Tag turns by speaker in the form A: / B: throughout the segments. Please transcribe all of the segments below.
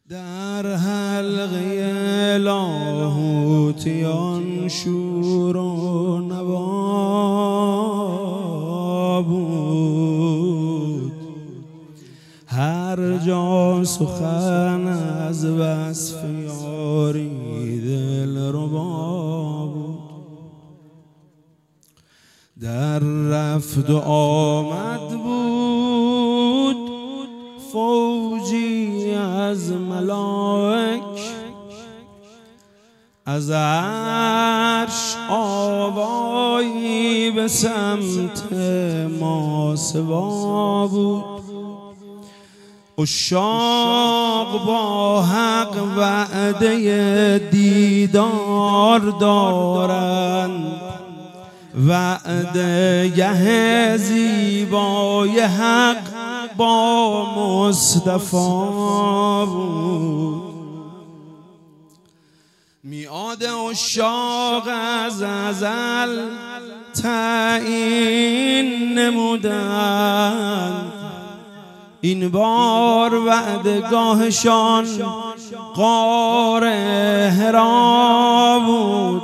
A: در حلقه لاهوتیان شور و نوا بود، هر جا سخن از وصف یاری دلربا بود. در رفت و آمد بود فوجی از ملائک، از عرش آوایی به سمت ماسوا بود. عشاق با حق وعده دیدار دارند، وعده گه زیبای حق با مصطفی بود. میعاد عشاق از ازل تعیین نمودند، این بار وعدگاهشان غار حرا بود.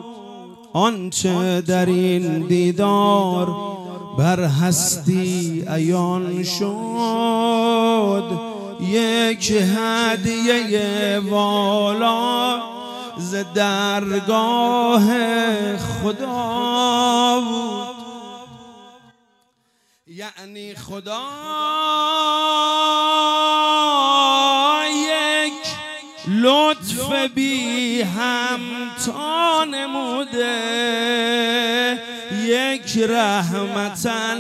A: آنچه در این دیدار بر هستی عیان شد، یک هدیه والا ز درگاه خدا بود. یعنی خدا یک لطف بی همتا نموده، یک رحمتا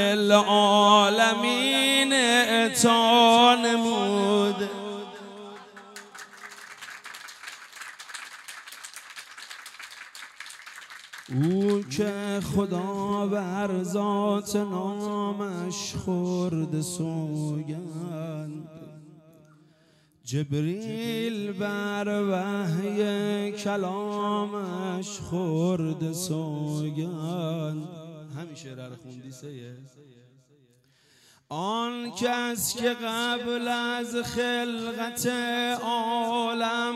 A: للعالمین عطا نموده. او که خدا بر ذات نامش خورد سوگند، جبریل بر وحی کلامش خورد سوگند. همیشه رر خوندی سیه. آن کس که قبل از خلقت عالم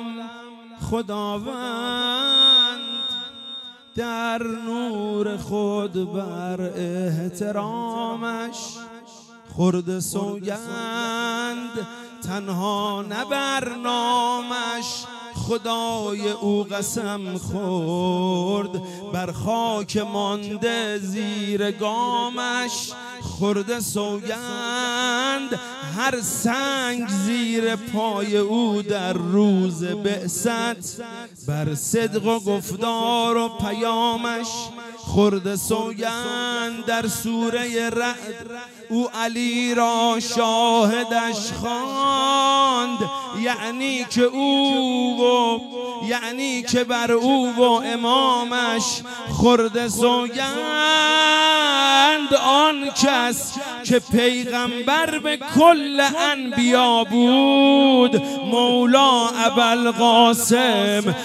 A: خداوند در نور خود بر احترامش خورد سوگند، تنها نه بر نامش خدای او قسم خورد، بر خاک مانده زیر گامش خورد سوگند. هر سنگ زیر پای او در روز بعثت بر صدق و گفتار و پیامش خورد سوگند. در سوره رعد او علی را شاهدش خواند، یعنی که بر او و امامش خورد سوگند. آن کس که پیغمبر به کل انبیا بود، مولا ابوالقاسم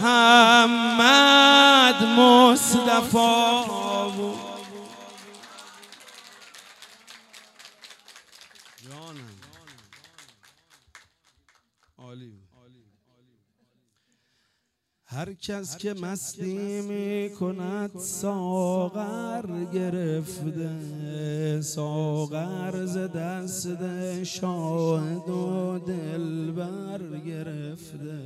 A: محمد مصطفی بود. هر کس که مستی می کند ساغر گرفته، ساغر ز دست شاهد و دلبر گرفته.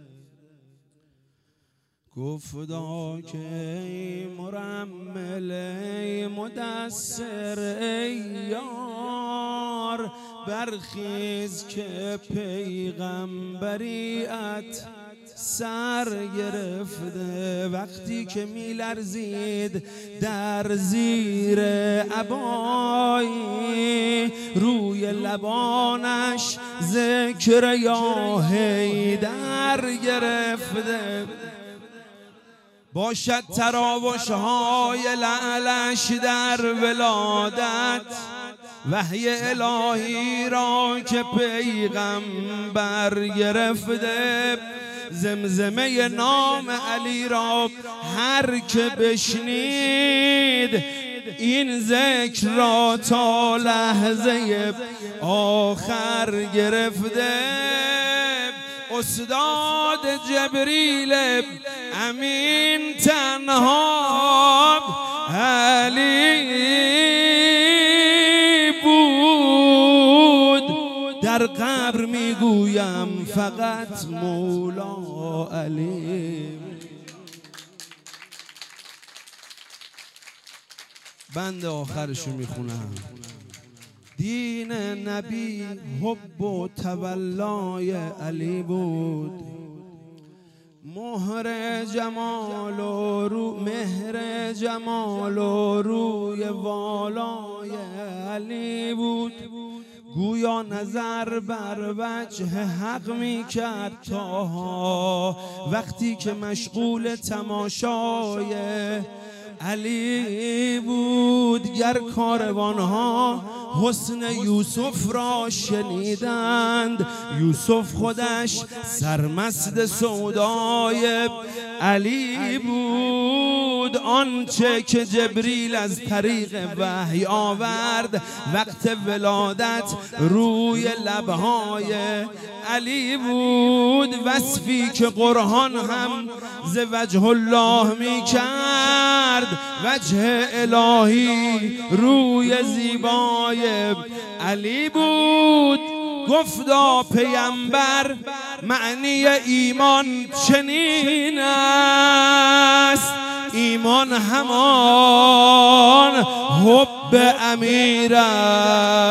A: گفتا که ای مرمل ای مدثر ای یار، برخیز که پیغمبریت سر گرفته. وقتی که می لرزید در زیر عبایی، روی لبانش ذکر یا حیدر گرفته. باشد تراوش‌های لعلش در ولادت، وحی الهی را که پیغمبر گرفته. زمزمه نام علی را هر که بشنید، این ذکر را تا لحظه آخر گرفته. استاد جبریل امین تنها علی بود. در قبر میگویم فقط مولا علی. بند آخرشو میخونم. دین نبی حب و تولای علی بود، مهر جمال و مهر جمال و روی والای علی بود. گویا نظر بر وجه حق می کرد تاها وقتی که مشغول تماشای علی بود. گر کاروانها حسن یوسف را شنیدند، یوسف خودش سرمست سودای علی بود. آنچه که جبریل از طریق وحی آورد وقت ولادت روی لبهای علی بود. وصفی که قرآن هم ز وجه الله می کرد، وجه الهی روی زیبای علی بود. گفتا پیامبر معنی ایمان چنین است، ایمان همان حب امیر